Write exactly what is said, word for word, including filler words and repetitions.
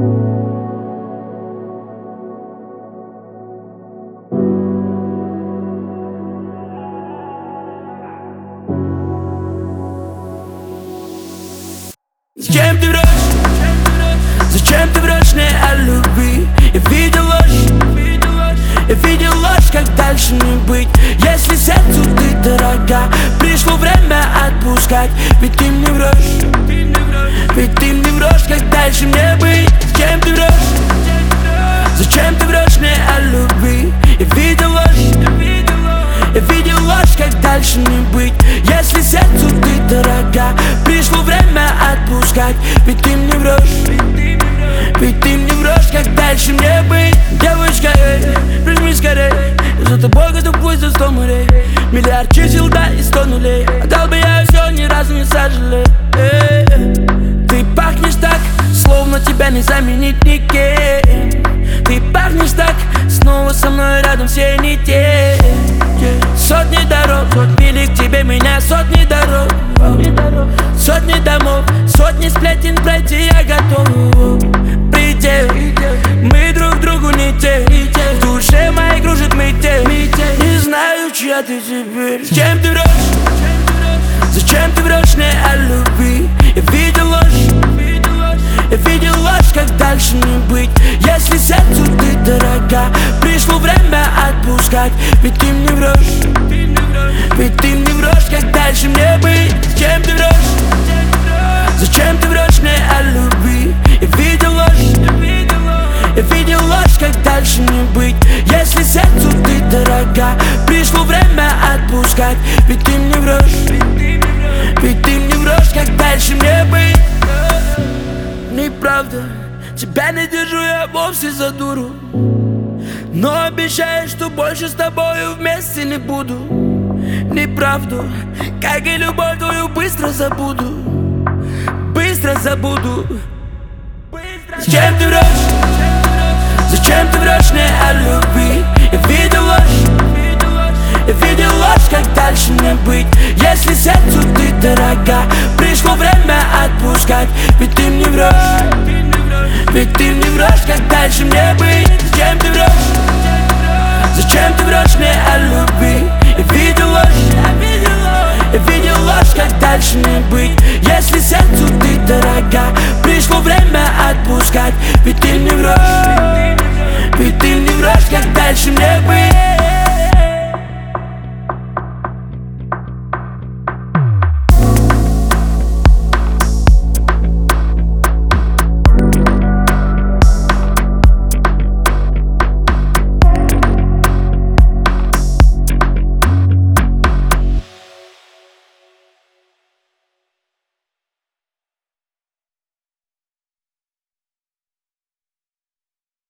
Зачем ты врешь? Зачем ты врешь мне о любви? Я видел ложь, я видел ложь, как дальше не быть. Если сердцу ты дорога, пришло время отпускать. Ведь ты мне врешь, ведь ты мне врешь, как дальше мне быть. Зачем ты врешь? Зачем ты врешь мне о любви? Я видел ложь, я видел ложь, как дальше не быть. Если сердцу ты дорога, пришло время отпускать. Ведь ты мне врешь, ведь ты мне врешь, как дальше мне быть. Девочка, эй, прижми скорей, я за тобой готов пусть за сто морей. Миллиард чисел, да, и сто нулей. Отдал бы я все, ни разу не сожалею. Ты пахнешь так, словно тебя не заменить никем. Ты пахнешь так, снова со мной рядом все не те. Сотни дорог, вели к тебе меня сотни дорог, сотни домов, сотни сплетен пройти я готов. Предел, мы друг другу не те. В душе моей кружит метель. Не знаю, чья ты теперь. Зачем ты врешь? Зачем ты врешь мне о любви? Я видел ложь, я видел ложь, как дальше не быть. Если сердцу ты дорога, пришло время отпускать. Ведь ты мне врешь, ведь ты мне врешь, как дальше мне быть. Зачем ты врешь? Зачем ты врешь мне о любви? Я видел ложь, я видел ложь, как дальше не быть. Если сердцу ты дорога, пришло время отпускать. Ведь ты мне врешь, ведь ты мне врешь, как дальше мне быть. Неправда, тебя не держу я вовсе за дуру, но обещаю, что больше с тобою вместе не буду. Неправду, как и любовь твою, быстро забуду, быстро забуду. Зачем ты врешь? Зачем ты врешь мне о любви? Я видел ложь, я видел ложь, как дальше не быть. Если сердцу ты дорога, пришло время отпускать. Ведь ты мне врешь, ведь ты мне врешь, как дальше мне быть. Зачем ты врешь? Зачем ты врешь мне о любви? Я видел ложь, я видел ложь, как дальше не быть. Если сердцу ты дорога, пришло время отпускать. Ведь